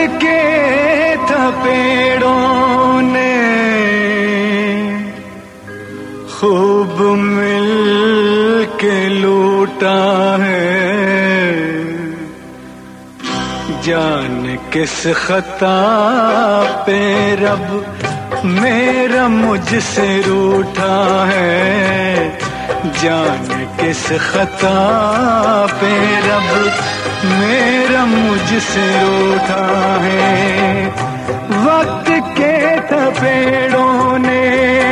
के थपेड़ों ने खूब मिल के लूटा है, जान किस खता पे रब मेरा मुझसे रूठा है, जान किस खता पे रब मेरा मुझसे रूठा है। वक्त के थपेड़ों ने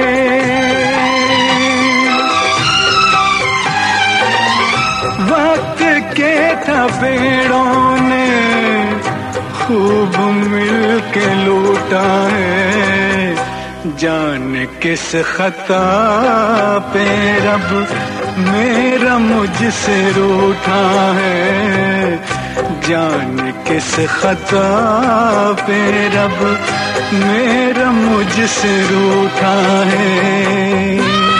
वक्त के थपेड़ों ने खूब मिल के लूटा है, जान किस खता पे रब मेरा मुझसे रूठा है, जान किस खता पे रब मेरा मुझसे रूठा है।